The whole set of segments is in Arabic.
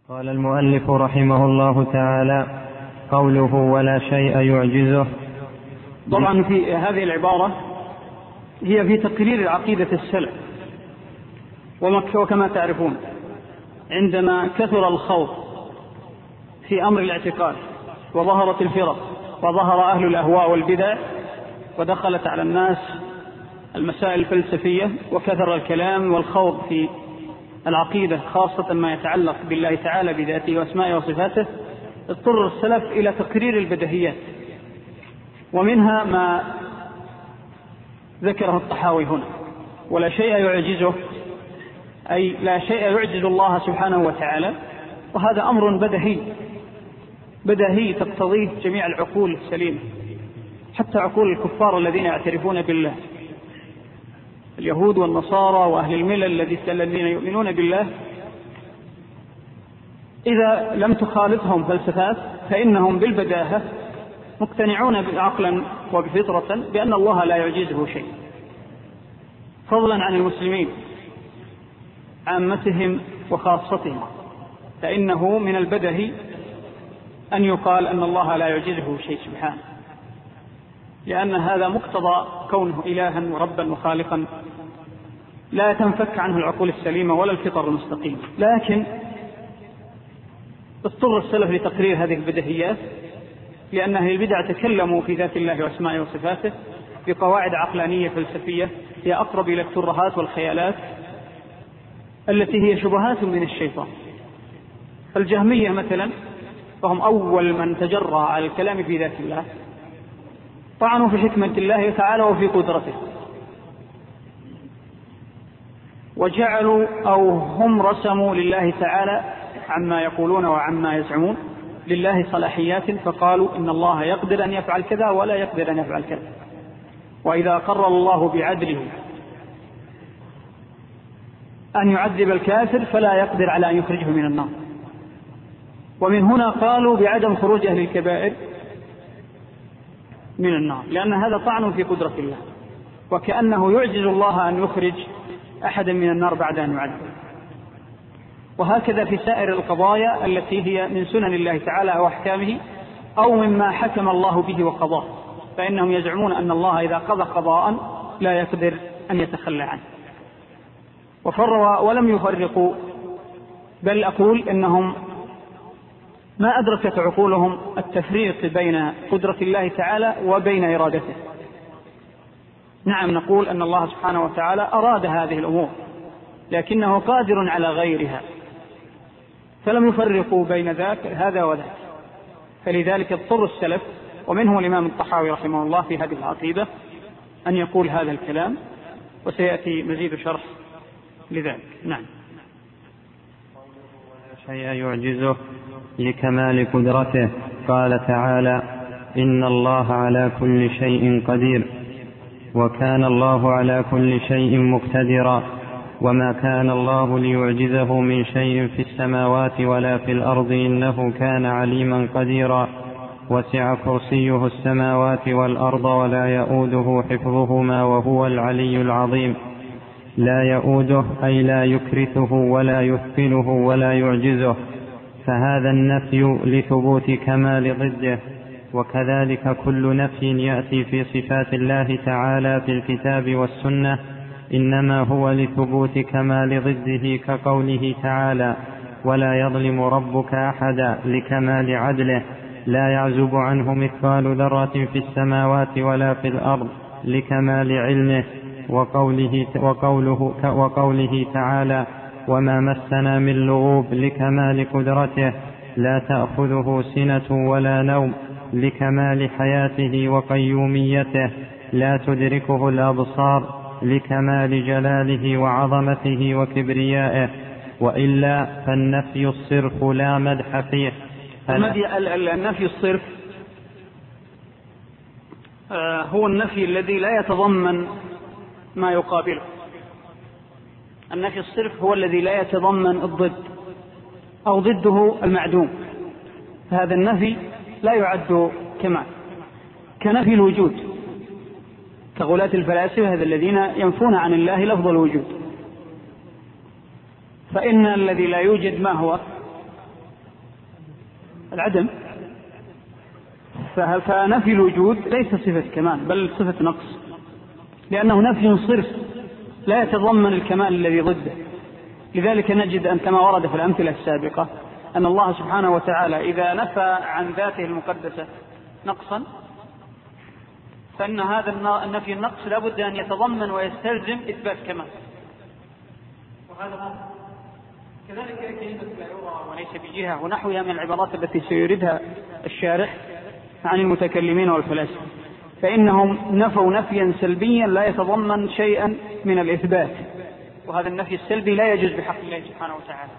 قال المؤلف رحمه الله تعالى: قوله ولا شيء يعجزه. طبعا في هذه العبارة هي في تقرير عقيدة السلف، وكما تعرفون عندما كثر الخوض في أمر الاعتقاد وظهرت الفرق وظهر أهل الأهواء والبدع ودخلت على الناس المسائل الفلسفية وكثر الكلام والخوض في العقيدة خاصة ما يتعلق بالله تعالى بذاته وأسمائه وصفاته، اضطر السلف إلى تقرير البديهيات، ومنها ما ذكره الطحاوي هنا: ولا شيء يعجزه، أي لا شيء يعجز الله سبحانه وتعالى. وهذا أمر بديهي تقتضيه جميع العقول السليمة، حتى عقول الكفار الذين يعترفون بالله، اليهود والنصارى وأهل الملل الذين يؤمنون بالله، إذا لم تخالطهم فلسفات فإنهم بالبداهة مقتنعون عقلا وبفطرة بأن الله لا يعجزه شيء، فضلا عن المسلمين عامتهم وخاصتهم، فإنه من البدهي أن يقال أن الله لا يعجزه شيء سبحانه، لأن هذا مقتضى كونه إلها وربا وخالقا لا تنفك عنه العقول السليمة ولا الفطر المستقيم. لكن اضطر السلف لتقرير هذه البديهيات، لأن أهل البدع تكلموا في ذات الله وأسمائه وصفاته بقواعد عقلانية فلسفية هي أقرب إلى الترهات والخيالات التي هي شبهات من الشيطان. الجهمية مثلا، فهم أول من تجرأ على الكلام في ذات الله، طعنوا في حكمة الله تعالى وفي قدرته، وجعلوا أو هم رسموا لله تعالى عما يقولون وعما يزعمون لله صلاحيات، فقالوا إن الله يقدر أن يفعل كذا ولا يقدر أن يفعل كذا، وإذا قرر الله بعدله أن يعذب الكافر فلا يقدر على أن يخرجه من النار. ومن هنا قالوا بعدم خروج أهل الكبائر من النار، لأن هذا طعن في قدرة الله، وكأنه يعجز الله أن يخرج أحدا من النار بعد أن يعذب. وهكذا في سائر القضايا التي هي من سنن الله تعالى وأحكامه أو مما حكم الله به وقضاه، فإنهم يزعمون أن الله إذا قضى قضاء لا يقدر أن يتخلى عنه. ولم يفرقوا، بل أقول إنهم ما أدركت عقولهم التفريق بين قدرة الله تعالى وبين إرادته. نعم، نقول أن الله سبحانه وتعالى أراد هذه الأمور، لكنه قادر على غيرها، فلم يفرقوا بين ذاك هذا وذاك. فلذلك اضطر السلف، ومنه الإمام الطحاوي رحمه الله في هذه العقيدة، أن يقول هذا الكلام، وسيأتي مزيد شرح لذلك. نعم. شيء يعجزه لكمال قدرته. قال تعالى: إن الله على كل شيء قدير، وكان الله على كل شيء مقتدرا، وما كان الله ليعجزه من شيء في السماوات ولا في الأرض، إنه كان عليما قديرا. وسع كرسيه السماوات والأرض ولا يؤوده حفظهما وهو العلي العظيم. لا يؤوده أي لا يكرثه ولا يثقله ولا يعجزه، فهذا النفي لثبوت كمال ضده. وكذلك كل نفي يأتي في صفات الله تعالى في الكتاب والسنة إنما هو لثبوت كمال ضده، كقوله تعالى: ولا يظلم ربك أحدا، لكمال عدله. لا يعزب عنه مثقال ذرة في السماوات ولا في الأرض، لكمال علمه. وقوله تعالى: وما مسنا من لغوب، لكمال قدرته. لا تأخذه سنة ولا نوم، لكمال حياته وقيوميته. لا تدركه الأبصار، لكمال جلاله وعظمته وكبريائه. وإلا فالنفي الصرف لا مدح فيه. النفي الصرف هو النفي الذي لا يتضمن ما يقابله. النفي الصرف هو الذي لا يتضمن الضد أو ضده المعدوم، فهذا النفي لا يعد كمال، كنفي الوجود، كغلاة الفلاسفة الذين ينفون عن الله لفظ الوجود. فإن الذي لا يوجد ما هو العدم. فنفي الوجود ليس صفة كمال بل صفة نقص، لأنه نفي صرف لا يتضمن الكمال الذي ضده. لذلك نجد أن كما ورد في الأمثلة السابقة أن الله سبحانه وتعالى إذا نفى عن ذاته المقدسة نقصا فإن هذا النفي النقص لا بد أن يتضمن ويستلزم إثبات كمال. وهذا كذلك كلمة لا يرى وليس بجهة ونحوها من العبارات التي سيردها الشارح عن المتكلمين والفلاسفة، فإنهم نفوا نفيا سلبيا لا يتضمن شيئا من الإثبات، وهذا النفي السلبي لا يجوز بحق الله سبحانه وتعالى.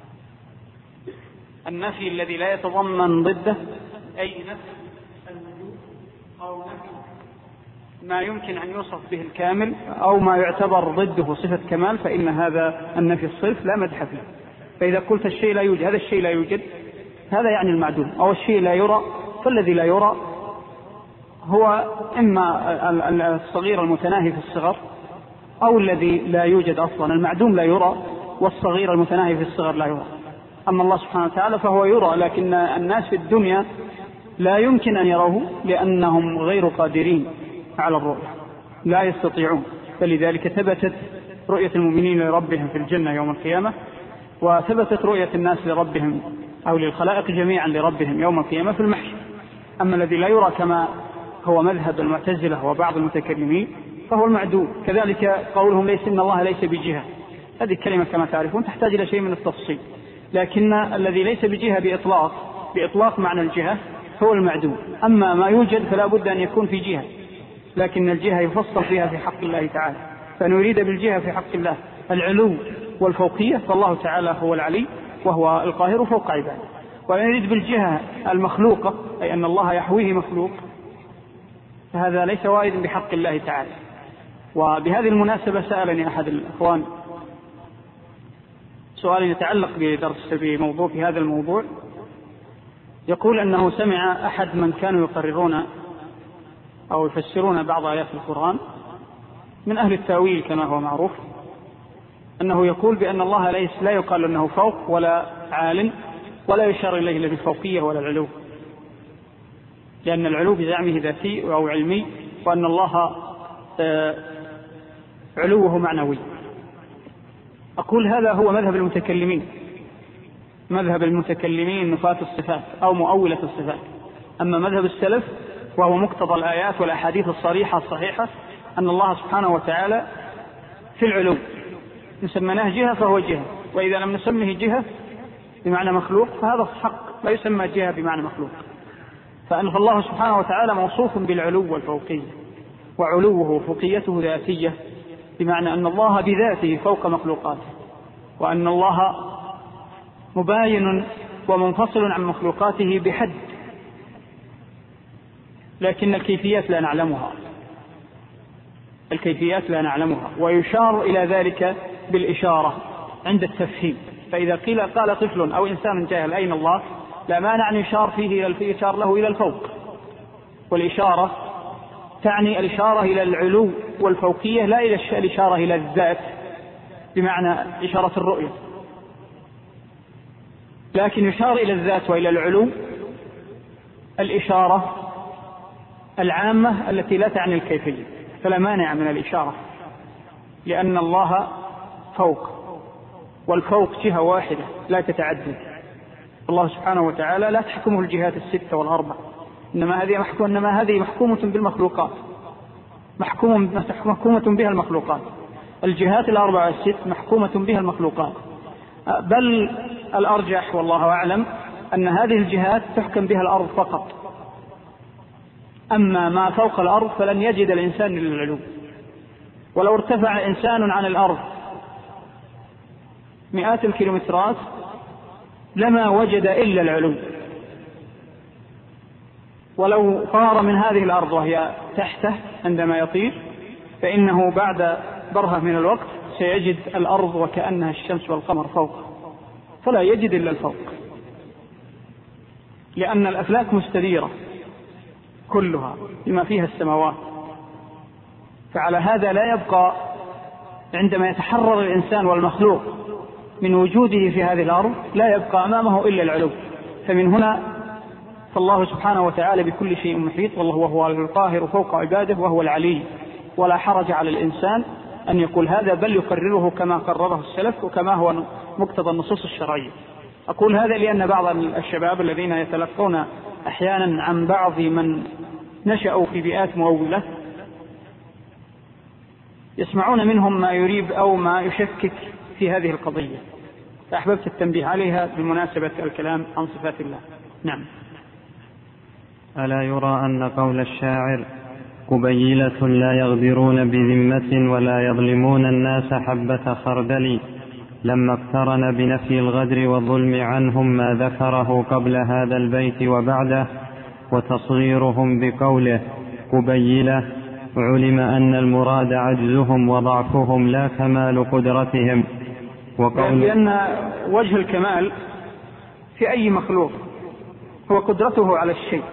النفي الذي لا يتضمن ضده أي نفي الوجود أو نفي ما يمكن أن يوصف به الكامل أو ما يعتبر ضده صفة كمال، فإن هذا النفي الصرف لا مدح فيه. فإذا قلت الشيء لا يوجد، هذا الشيء لا يوجد، هذا يعني المعدوم. أو الشيء لا يرى، فالذي لا يرى هو إما الصغير المتناهي في الصغر أو الذي لا يوجد أصلا. المعدوم لا يرى والصغير المتناهي في الصغر لا يرى. أما الله سبحانه وتعالى فهو يرى، لكن الناس في الدنيا لا يمكن أن يروه لأنهم غير قادرين على الرؤية، لا يستطيعون. فلذلك ثبتت رؤية المؤمنين لربهم في الجنة يوم القيامة، وثبتت رؤية الناس لربهم أو للخلائق جميعا لربهم يوم القيامة في المحشر. أما الذي لا يرى كما هو مذهب المعتزلة وبعض المتكلمين فهو المعدوم. كذلك قولهم ليس إن الله ليس بجهة، هذه الكلمة كما تعرفون تحتاج إلى شيء من التفصيل، لكن الذي ليس بجهة بإطلاق معنى الجهة هو المعدوم. أما ما يوجد فلا بد أن يكون في جهة، لكن الجهة يفصل فيها في حق الله تعالى. فنريد بالجهة في حق الله العلو والفوقية، فالله تعالى هو العلي وهو القاهر فوق عباده. ونريد بالجهة المخلوقة أي أن الله يحويه مخلوق، فهذا ليس واردا بحق الله تعالى. وبهذه المناسبة سألني أحد الأخوان سؤال يتعلق بموضوع في هذا الموضوع، يقول أنه سمع أحد من كانوا يقررون أو يفسرون بعض آيات القرآن من أهل التأويل كما هو معروف، أنه يقول بأن الله لا يقال أنه فوق ولا عال ولا يشار إليه لا بالفوقية ولا العلو، لأن العلو بزعمه ذاتي أو علمي، وأن الله علوه معنوي. أقول هذا هو مذهب المتكلمين نفاة الصفات أو مؤولة الصفات. أما مذهب السلف وهو مقتضى الآيات والأحاديث الصريحة الصحيحة أن الله سبحانه وتعالى في العلو، نسمناه جهة فهو جهة، وإذا لم نسمه جهة بمعنى مخلوق فهذا حق، لا يسمى جهة بمعنى مخلوق. فأن الله سبحانه وتعالى موصوف بالعلو والفوقية، وعلوه فوقيته ذاتية، بمعنى أن الله بذاته فوق مخلوقاته، وأن الله مباين ومنفصل عن مخلوقاته بحد، لكن الكيفيات لا نعلمها، ويشار إلى ذلك بالإشارة عند التفهيم. فإذا قال طفل أو إنسان جاهل أين الله، لا مانع أن يشار له إلى الفوق، والإشارة تعني الإشارة إلى العلو والفوقية، لا إلى الإشارة إلى الذات بمعنى إشارة الرؤية، لكن يشار إلى الذات وإلى العلو الإشارة العامة التي لا تعني الكيفية، فلا مانع من الإشارة، لأن الله فوق، والفوق جهة واحدة لا تتعدد. الله سبحانه وتعالى لا تحكمه الجهات الستة والأربع، إنما هذه محكومة بالمخلوقات، محكومة بها المخلوقات. الجهات الأربع والست محكومة بها المخلوقات، بل الأرجح والله أعلم أن هذه الجهات تحكم بها الأرض فقط، أما ما فوق الأرض فلن يجد الإنسان إلا العلو. ولو ارتفع إنسان عن الأرض مئات الكيلومترات لما وجد إلا العلو. ولو طار من هذه الأرض وهي تحته عندما يطير، فإنه بعد برهة من الوقت سيجد الأرض وكأنها الشمس والقمر فوق، فلا يجد إلا الفوق، لأن الأفلاك مستديرة كلها بما فيها السماوات. فعلى هذا لا يبقى عندما يتحرر الإنسان والمخلوق من وجوده في هذه الأرض لا يبقى أمامه إلا العلو. فمن هنا فالله سبحانه وتعالى بكل شيء محيط، والله وهو القاهر فوق عباده وهو العلي، ولا حرج على الإنسان أن يقول هذا، بل يقرره كما قرره السلف وكما هو مقتضى النصوص الشرعية. أقول هذا لأن بعض الشباب الذين يتلقون أحيانا عن بعض من نشأوا في بيئات مؤولة يسمعون منهم ما يريب أو ما يشكك في هذه القضية، فأحببت التنبيه عليها بمناسبة الكلام عن صفات الله. نعم. ألا يرى أن قول الشاعر قبيلة لا يغدرون بذمة ولا يظلمون الناس حبة خردل لما اقترن بنفي الغدر والظلم عنهم ما ذكره قبل هذا البيت وبعده، وتصغيرهم بقوله قبيلة علم أن المراد عجزهم وضعفهم لا كمال قدرتهم. لأن وجه الكمال في أي مخلوق هو قدرته على الشيء،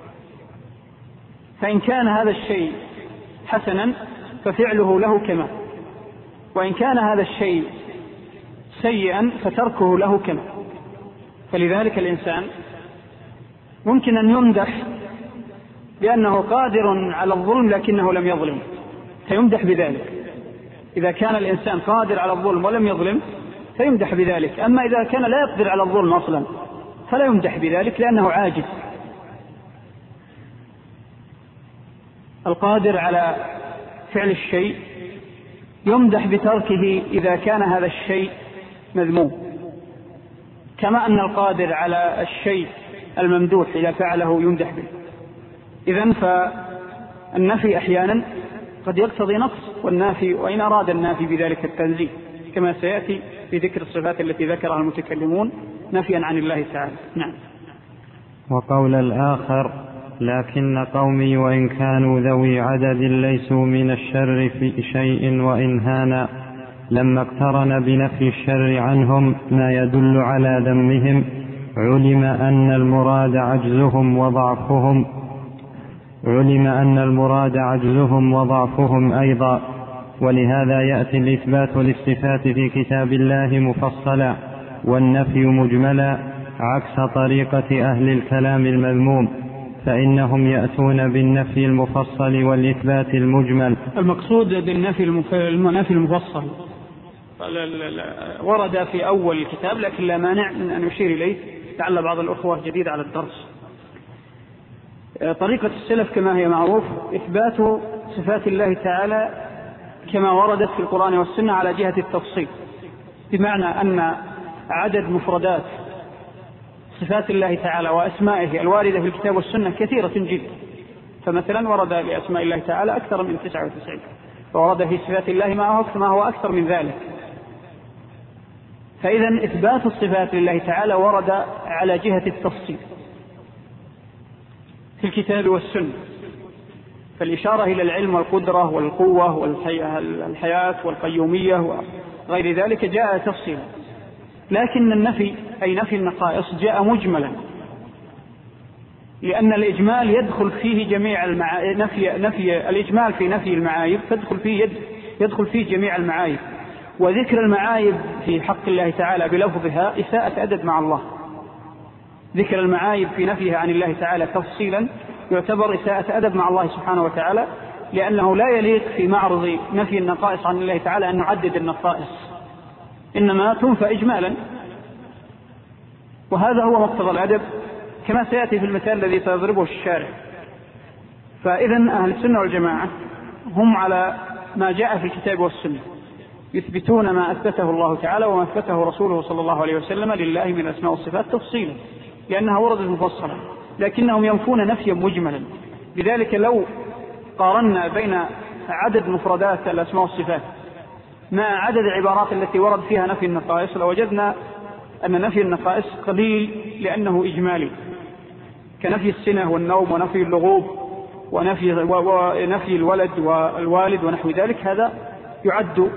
فإن كان هذا الشيء حسنا ففعله له كمال، وإن كان هذا الشيء سيئا فتركه له كمال. فلذلك الإنسان ممكن أن يمدح بأنه قادر على الظلم لكنه لم يظلم، فيمدح بذلك. إذا كان الإنسان قادر على الظلم ولم يظلم فيمدح بذلك. أما إذا كان لا يقدر على الظلم أصلا فلا يمدح بذلك لأنه عاجز. القادر على فعل الشيء يمدح بتركه إذا كان هذا الشيء مذموم، كما أن القادر على الشيء الممدوح إذا فعله يمدح به. إذن فالنفي أحيانا قد يقتضي نقص، والنافي وإن أراد النافي بذلك التنزيه، كما سيأتي في ذكر الصفات التي ذكرها المتكلمون نفيا عن الله تعالى. نعم. وقول الآخر لكن قومي وإن كانوا ذوي عدد ليسوا من الشر في شيء وإن هانا لما اقترن بنفي الشر عنهم ما يدل على ذمهم علم أن المراد عجزهم وضعفهم أيضا. ولهذا يأتي الإثبات للصفات في كتاب الله مفصلا والنفي مجملا عكس طريقة أهل الكلام المذموم، فإنهم يأتون بالنفي المفصل والإثبات المجمل. المقصود بالنفي المفصل ورد في أول الكتاب، لكن لا مانع من أن نشير إليه لعل بعض الأخوة جديد على الدرس. طريقة السلف كما هي معروف إثبات صفات الله تعالى كما وردت في القرآن والسنة على جهة التفصيل، بمعنى أن عدد مفردات صفات الله تعالى وأسمائه الواردة في الكتاب والسنة كثيرة جدا. فمثلا ورد لأسماء الله تعالى أكثر من 99، وورد في صفات الله ما هو أكثر من ذلك. فإذا إثبات الصفات لله تعالى ورد على جهة التفصيل في الكتاب والسنة، فالإشارة إلى العلم والقدرة والقوة والحياة والقيومية وغير ذلك جاء تفصيلا. لكن النفي أي نفي النقائص جاء مجملا، لأن الإجمال يدخل فيه جميع الإجمال في نفي المعايب يدخل فيه جميع المعايب، وذكر المعايب في حق الله تعالى بلفظها إساءة أدب مع الله. ذكر المعايب في نفيها عن الله تعالى تفصيلا يعتبر إساءة أدب مع الله سبحانه وتعالى، لأنه لا يليق في معرض نفي النقائص عن الله تعالى أن نعدد النقائص، إنما تنفى إجمالا، وهذا هو مقتضى الأدب كما سيأتي في المثال الذي سيضربه الشارع. فإذا أهل السنة والجماعة هم على ما جاء في الكتاب والسنة، يثبتون ما أثبته الله تعالى وما أثبته رسوله صلى الله عليه وسلم لله من الأسماء والصفات تفصيلا، لأنها وردت مفصلة، لكنهم ينفون نفيا مجملا. لذلك لو قارنا بين عدد مفردات الأسماء والصفات مع عدد العبارات التي ورد فيها نفي النقائص لوجدنا أن نفي النقائص قليل، لأنه إجمالي، كنفي السنة والنوم ونفي اللغوب ونفي الولد والوالد ونحو ذلك. هذا يعد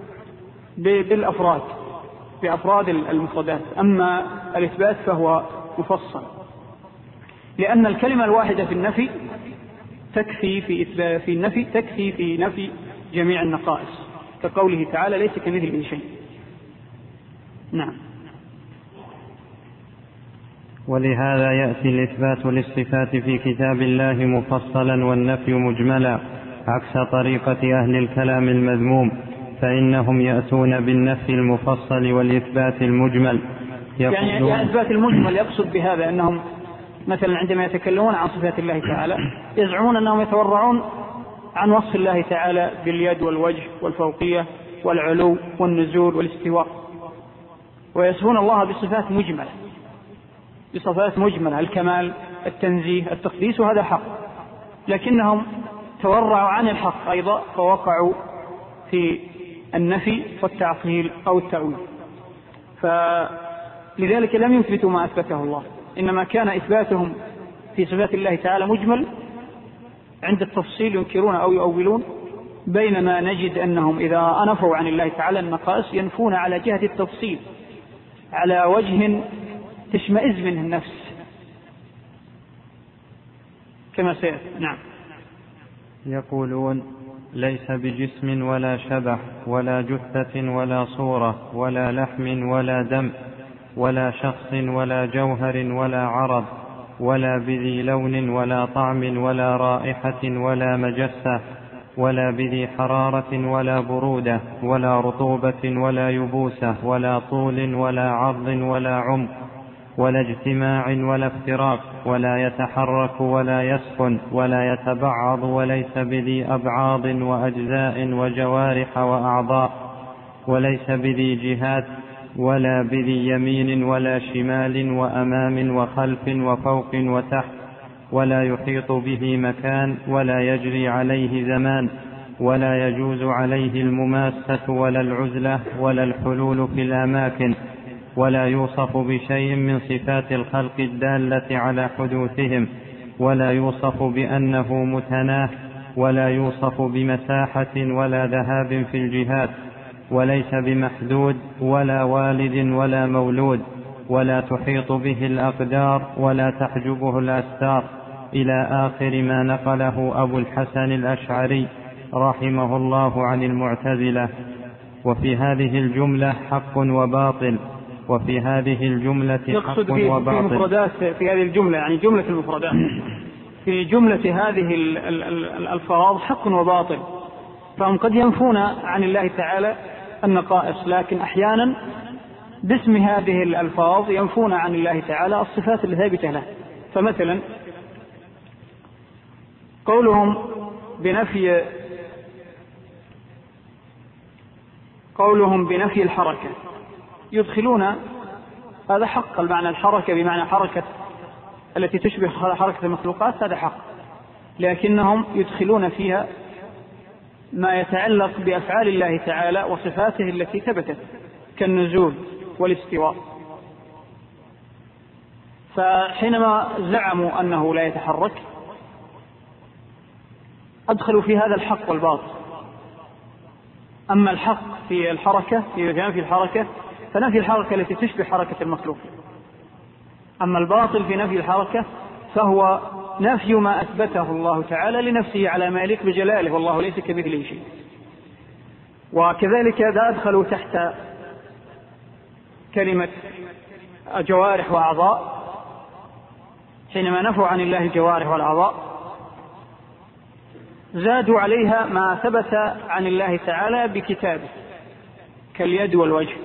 بأفراد المفردات. أما الإثبات فهو مفصل، لأن الكلمة الواحدة في النفي تكفي في النفي تكفي في نفي جميع النقائص، كقوله تعالى ليس كمثله شيء. نعم. ولهذا يأتي الإثبات للصفات في كتاب الله مفصلا والنفي مجملا، عكس طريقة أهل الكلام المذموم، فإنهم يأتون بالنفي المفصل والإثبات المجمل. يعني إثبات المجمل يقصد بهذا أنهم مثلا عندما يتكلمون عن صفات الله تعالى يزعمون أنهم يتورعون عن وصف الله تعالى باليد والوجه والفوقية والعلو والنزول والاستواء، ويصفون الله بصفات مجملة، بصفات مجملة، الكمال، التنزيه، التقديس، وهذا حق، لكنهم تورعوا عن الحق أيضا فوقعوا في النفي والتعطيل أو التأويل، فلذلك لم يثبتوا ما أثبته الله، إنما كان إثباتهم في صفات الله تعالى مجمل، عند التفصيل ينكرون أو يؤولون، بينما نجد أنهم إذا نفوا عن الله تعالى النقائص ينفون على جهة التفصيل على وجه تشمئز منه النفس كما سيأتي. نعم. يقولون ليس بجسم ولا شبح ولا جثة ولا صورة ولا لحم ولا دم ولا شخص ولا جوهر ولا عرض ولا بذي لون ولا طعم ولا رائحة ولا مجسة ولا بذي حرارة ولا برودة ولا رطوبة ولا يبوسة ولا طول ولا عرض ولا عمق ولا اجتماع ولا افتراق ولا يتحرك ولا يسكن ولا يتبعض وليس بذي أبعاض وأجزاء وجوارح وأعضاء وليس بذي جهات ولا بذي يمين ولا شمال وأمام وخلف وفوق وتحت ولا يحيط به مكان ولا يجري عليه زمان ولا يجوز عليه المماسة ولا العزلة ولا الحلول في الأماكن ولا يوصف بشيء من صفات الخلق الدالة على حدوثهم ولا يوصف بأنه متناه ولا يوصف بمساحة ولا ذهاب في الجهات وليس بمحدود ولا والد ولا مولود ولا تحيط به الأقدار ولا تحجبه الأستار إلى آخر ما نقله أبو الحسن الأشعري رحمه الله عن المعتزلة. وفي هذه الجملة حق وباطل، وفي هذه الجملة حق وباطل. في مفردات في هذه الجملة، يعني جملة المفردات في جملة هذه الألفاظ حق وباطل، فهم قد ينفون عن الله تعالى النقائص، لكن أحيانا باسم هذه الألفاظ ينفون عن الله تعالى الصفات الثابتة له. فمثلا قولهم بنفي الحركة يدخلون هذا حق، المعنى الحركة بمعنى حركة التي تشبه حركة المخلوقات هذا حق، لكنهم يدخلون فيها ما يتعلق بأفعال الله تعالى وصفاته التي ثبتت كالنزول والاستواء، فحينما زعموا أنه لا يتحرك أدخلوا في هذا الحق والباطل. أما الحق في الحركة في الحركة فنفي الحركة التي تشبه حركة المخلوق، أما الباطل في نفي الحركة فهو نفي ما أثبته الله تعالى لنفسه على ما يليق بجلاله، والله ليس كمثله شيء. وكذلك إذا أدخلوا تحت كلمة جوارح وأعضاء، حينما نفوا عن الله الجوارح والأعضاء زادوا عليها ما ثبت عن الله تعالى بكتابه كاليد والوجه،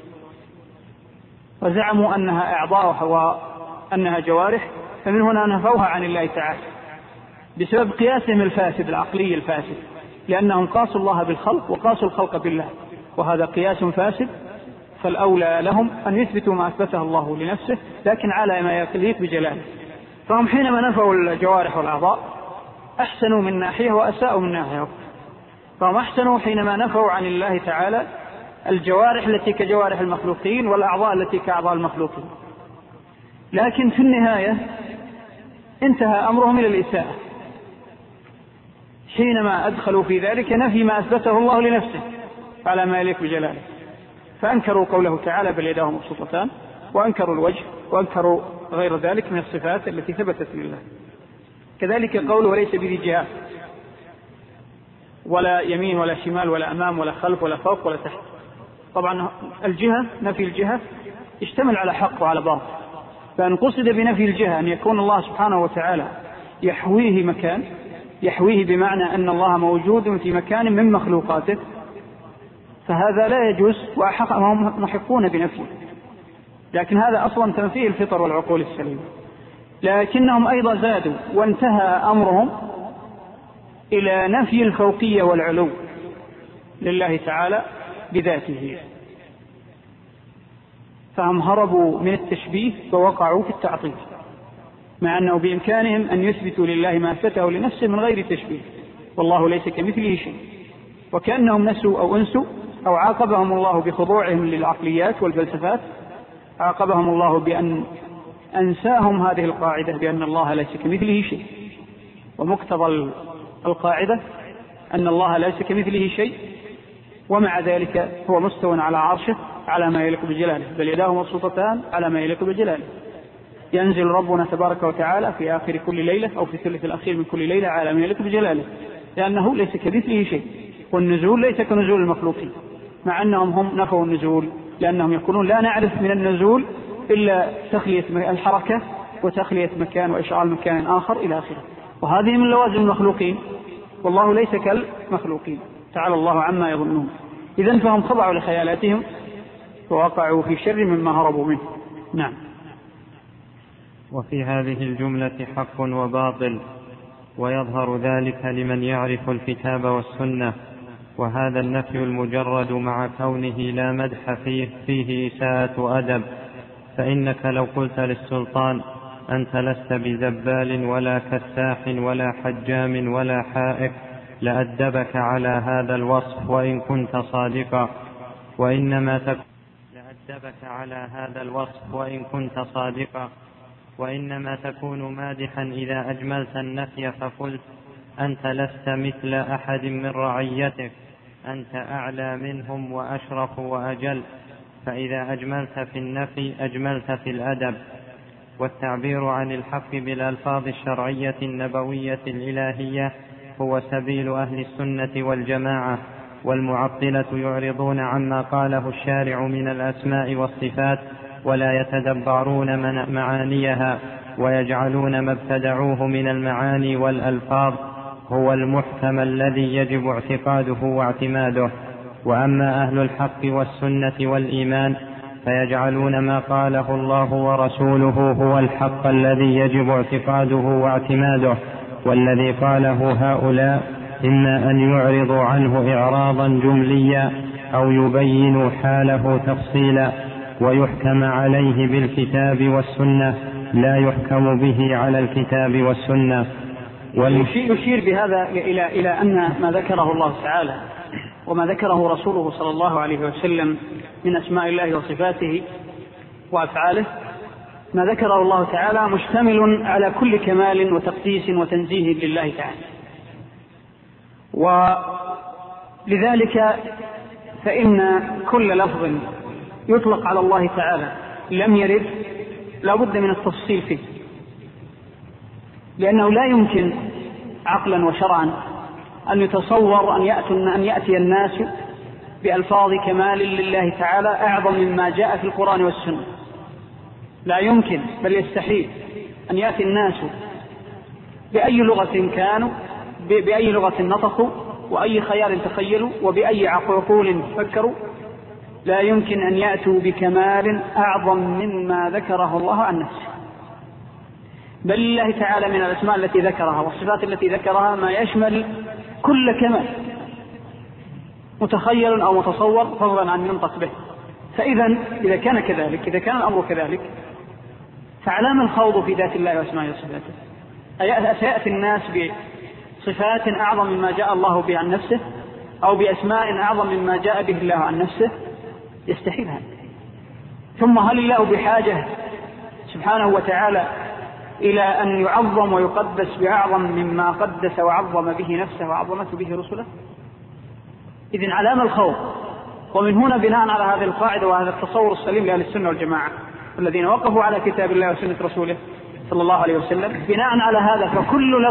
وزعموا أنها أعضاء وأنها جوارح، فمن هنا نفوها عن الله تعالى بسبب قياسهم الفاسد العقلي الفاسد، لأنهم قاسوا الله بالخلق وقاسوا الخلق بالله، وهذا قياس فاسد، فالأولى لهم أن يثبتوا ما أثبته الله لنفسه لكن على ما يليق بجلاله. فهم حينما نفوا الجوارح والأعضاء أحسنوا من ناحية وأساءوا من ناحية. فهم أحسنوا حينما نفوا عن الله تعالى الجوارح التي كجوارح المخلوقين والأعضاء التي كأعضاء المخلوقين، لكن في النهاية انتهى أمرهم إلى الإساءة حينما أدخلوا في ذلك نفي ما أثبته الله لنفسه على ما يليق بجلاله، فأنكروا قوله تعالى بل يداه مبسوطتان، وأنكروا الوجه، وأنكروا غير ذلك من الصفات التي ثبتت لله. كذلك قوله وليس بذي جهات، ولا يمين ولا شمال ولا أمام ولا خلف ولا فوق ولا تحت. طبعا الجهة، نفي الجهة يشتمل على حق وعلى باطل، فإن قصد بنفي الجهة أن يكون الله سبحانه وتعالى يحويه مكان، يحويه بمعنى أن الله موجود في مكان من مخلوقاته، فهذا لا يجوز، وهم محقون بنفيه، لكن هذا أصلا تنفيه الفطر والعقول السليمة. لكنهم أيضا زادوا وانتهى أمرهم إلى نفي الفوقية والعلو لله تعالى بذاته، فهم هربوا من التشبيه ووقعوا في التعطيل، مع أنه بإمكانهم أن يثبتوا لله ما أثبته لنفسه من غير تشبيه، والله ليس كمثله شيء، وكأنهم نسوا أو أنسوا أو عاقبهم الله بخضوعهم للعقليات والفلسفات، عاقبهم الله بأن أنساهم هذه القاعدة بأن الله ليس كمثله شيء، ومقتضى القاعدة أن الله ليس كمثله شيء، ومع ذلك هو مستو على عرشه على ما يليق بجلاله، بل يداه مبسوطتان على ما يليق بجلاله. ينزل ربنا تبارك وتعالى في آخر كل ليلة أو في الثلث الأخير من كل ليلة على ما يليق بجلاله، لأنه ليس كمثله شيء، والنزول ليس كنزول المخلوقين، مع أنهم هم نفوا النزول، لأنهم يقولون لا نعرف من النزول إلا تخلية الحركة وتخلية مكان وإشعال مكان آخر إلى آخره، وهذه من لوازم المخلوقين، والله ليس كالمخلوقين تعالى الله عما يظنون. إذن فهم خضعوا لخيالاتهم ووقعوا في شر مما هربوا منه. نعم. وفي هذه الجملة حق وباطل، ويظهر ذلك لمن يعرف الكتاب والسنة، وهذا النفي المجرد مع كونه لا مدح فيه إساءة أدب، فإنك لو قلت للسلطان أنت لست بزبال ولا كساح ولا حجام ولا حائك لأدبك على هذا الوصف وإن كنت صادقا، وإنما تكون مادحا إذا أجملت النفي فقلت أنت لست مثل أحد من رعيتك، أنت أعلى منهم وأشرف وأجل، فإذا أجملت في النفي أجملت في الأدب. والتعبير عن الحق بالألفاظ الشرعية النبوية الإلهية هو سبيل أهل السنة والجماعة، والمعطلة يعرضون عما قاله الشارع من الأسماء والصفات ولا يتدبرون معانيها، ويجعلون ما ابتدعوه من المعاني والألفاظ هو المحكم الذي يجب اعتقاده واعتماده. وأما أهل الحق والسنة والإيمان فيجعلون ما قاله الله ورسوله هو الحق الذي يجب اعتقاده واعتماده، والذي قاله هؤلاء إما أن يعرضوا عنه إعراضا جمليا أو يبينوا حاله تفصيلا، ويحكم عليه بالكتاب والسنة لا يحكم به على الكتاب والسنة. يشير بهذا إلى أن ما ذكره الله تعالى وما ذكره رسوله صلى الله عليه وسلم من أسماء الله وصفاته وأفعاله، ما ذكره الله تعالى مشتمل على كل كمال وتقديس وتنزيه لله تعالى، ولذلك فإن كل لفظ يطلق على الله تعالى لم يرد لا بد من التفصيل فيه، لأنه لا يمكن عقلا وشرعا أن يتصور أن يأتي الناس بألفاظ كمال لله تعالى أعظم مما جاء في القرآن والسنة، لا يمكن بل يستحيل أن يأتي الناس بأي لغة كانوا، بأي لغة نطقوا، وأي خيال تخيلوا، وبأي عقول فكروا، لا يمكن أن يأتوا بكمال أعظم مما ذكره الله عن نفسه. بل لله تعالى من الأسماء التي ذكرها والصفات التي ذكرها ما يشمل كل كمال متخيل أو متصور فضلا عن ينطق به. فإذا إذا كان كذلك، إذا كان الأمر كذلك، فعلام الخوض في ذات الله وأسمائه وصفاته؟ سيأتي الناس بصفات أعظم مما جاء الله به عن نفسه، أو بأسماء أعظم مما جاء به الله عن نفسه؟ يستحيل هذا. ثم هل الله بحاجة سبحانه وتعالى إلى أن يعظم ويقدس بأعظم مما قدس وعظم به نفسه وعظمته به رسله؟ إذن علام الخوف. ومن هنا بناء على هذه القاعدة وهذا التصور السليم لأهل السنة والجماعة الذين وقفوا على كتاب الله وسنة رسوله صلى الله عليه وسلم، بناء على هذا فكل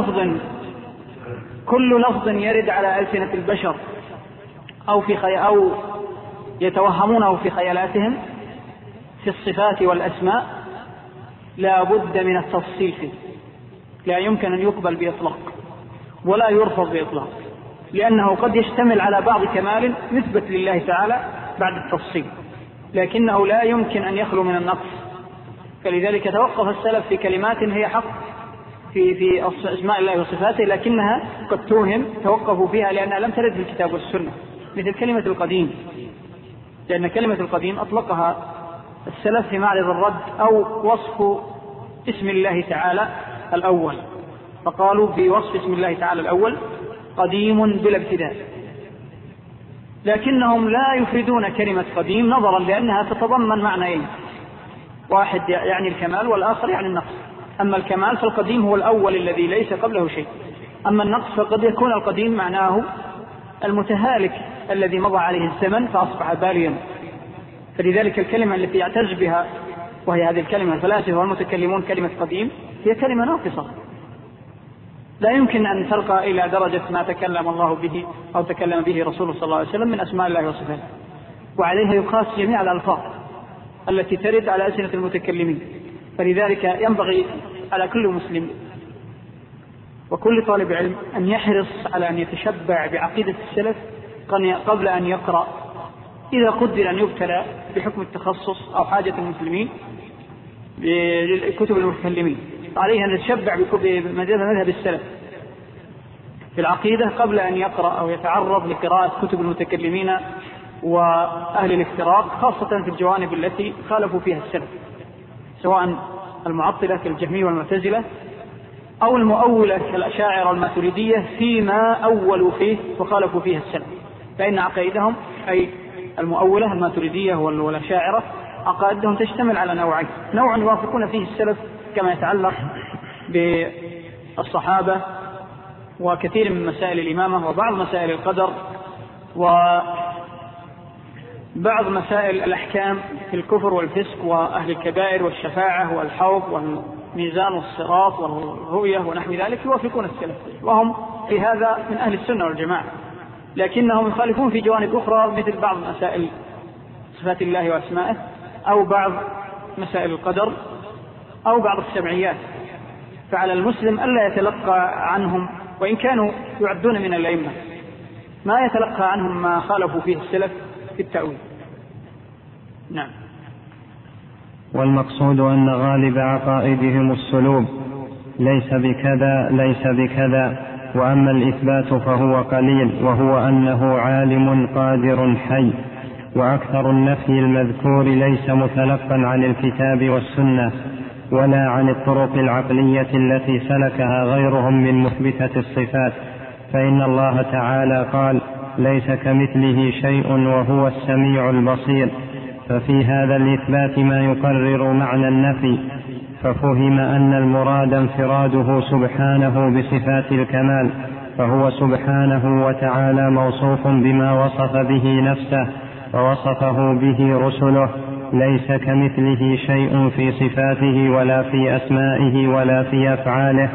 لفظ يرد على ألسنة البشر أو يتوهمونه في خيالاتهم في الصفات والأسماء لا بد من التفصيل فيه، لا يمكن أن يقبل بإطلاق ولا يرفض بإطلاق، لأنه قد يشتمل على بعض كمال نثبت لله تعالى بعد التفصيل، لكنه لا يمكن أن يخلو من النقص. فلذلك توقف السلف في كلمات هي حق في أسماء الله وصفاته، لكنها قد توهم، توقفوا فيها لأنها لم ترد في الكتاب والسنة، مثل كلمة القديم، لأن كلمة القديم أطلقها السلف في معرض الرد أو وصف اسم الله تعالى الأول، فقالوا في وصف اسم الله تعالى الأول قديم بلا ابتداء، لكنهم لا يفردون كلمة قديم نظرا لأنها تتضمن معنيين، واحد يعني الكمال والآخر يعني النقص. أما الكمال فالقديم هو الأول الذي ليس قبله شيء، أما النقص فقد يكون القديم معناه المتهالك الذي مضى عليه الزمن فأصبح باليا. فلذلك الكلمة التي يعتز بها، وهي هذه الكلمة الفلاسفة والمتكلمون، كلمة قديم، هي كلمة ناقصة، لا يمكن أن ترقى إلى درجة ما تكلم الله به أو تكلم به رسوله صلى الله عليه وسلم من أسماء الله وصفاته، وعليها يقاس جميع الألفاظ التي ترد على ألسنة المتكلمين. فلذلك ينبغي على كل مسلم وكل طالب علم أن يحرص على أن يتشبع بعقيدة السلف قبل أن يقرأ، إذا قدر أن يبتلى بحكم التخصص أو حاجة المسلمين بكتب المتكلمين، عليه أن يتشبع بمذهب السلف في العقيدة قبل أن يقرأ أو يتعرض لقراءة كتب المتكلمين وأهل الافتراق، خاصة في الجوانب التي خالفوا فيها السلف، سواء المعطلة كالجهمية والمعتزلة أو المؤولة كالأشاعرة والماتريدية فيما أولوا فيه وخالفوا فيها السلف، فإن عقائدهم أي المؤولة الماتريدية والأشاعرة عقائدهم تشتمل على نوعين: نوع يوافقون فيه السلف كما يتعلق بالصحابة وكثير من مسائل الإمامة وبعض مسائل القدر وبعض مسائل الأحكام في الكفر والفسق وأهل الكبائر والشفاعة والحوض والميزان والصراط والرؤية ونحو ذلك، يوافقون السلف وهم في هذا من أهل السنة والجماعة، لكنهم يخالفون في جوانب أخرى مثل بعض مسائل صفات الله وأسمائه أو بعض مسائل القدر أو بعض السمعيات. فعلى المسلم ألا يتلقى عنهم، وإن كانوا يعدون من الأئمة، ما يتلقى عنهم ما خالفوا فيه السلف في التأويل. نعم. والمقصود أن غالب عقائدهم السلوب، ليس بكذا ليس بكذا، وأما الإثبات فهو قليل، وهو أنه عالم قادر حي. وأكثر النفي المذكور ليس متلقا عن الكتاب والسنة ولا عن الطرق العقلية التي سلكها غيرهم من مثبتة الصفات، فإن الله تعالى قال: ليس كمثله شيء وهو السميع البصير، ففي هذا الإثبات ما يقرر معنى النفي، ففهم أن المراد انفراده سبحانه بصفات الكمال، فهو سبحانه وتعالى موصوف بما وصف به نفسه ووصفه به رسله، ليس كمثله شيء في صفاته ولا في أسمائه ولا في أفعاله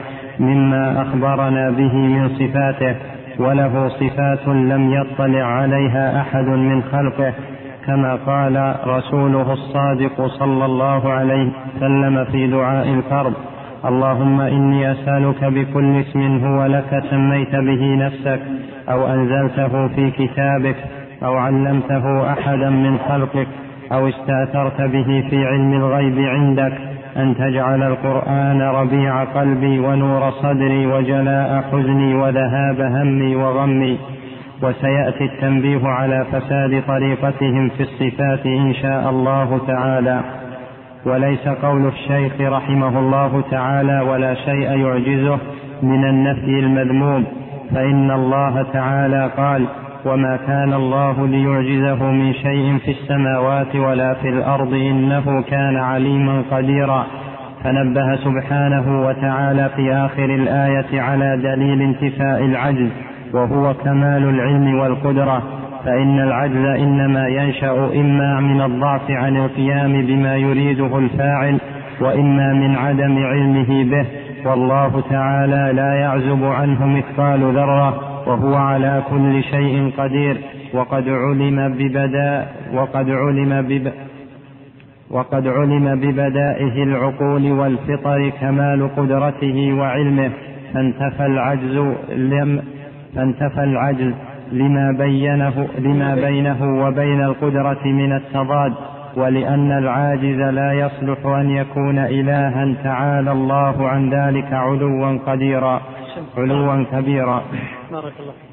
مما أخبرنا به من صفاته، وله صفات لم يطلع عليها أحد من خلقه، كما قال رسوله الصادق صلى الله عليه وسلم في دعاء الكرب: اللهم إني أسألك بكل اسم هو لك سميت به نفسك أو أنزلته في كتابك أو علمته أحدا من خلقك أو استأثرت به في علم الغيب عندك أن تجعل القرآن ربيع قلبي ونور صدري وجلاء حزني وذهاب همي وغمي. وسيأتي التنبيه على فساد طريقتهم في الصفات إن شاء الله تعالى. وليس قول الشيخ رحمه الله تعالى ولا شيء يعجزه من النفي المذموم، فإن الله تعالى قال: وما كان الله ليعجزه من شيء في السماوات ولا في الأرض إنه كان عليما قديرا. فنبه سبحانه وتعالى في آخر الآية على دليل انتفاء العجز، وهو كمال العلم والقدرة، فإن العجز إنما ينشأ إما من الضعف عن القيام بما يريده الفاعل وإما من عدم علمه به، والله تعالى لا يعزب عنه مثقال ذرة وهو على كل شيء قدير. وقد علم ببدائه العقول والفطر كمال قدرته وعلمه، فانتفى العجز لما بينه وبين القدرة من التضاد، ولأن العاجز لا يصلح أن يكون إلها، تعالى الله عن ذلك علوا كبيرا. بارك الله.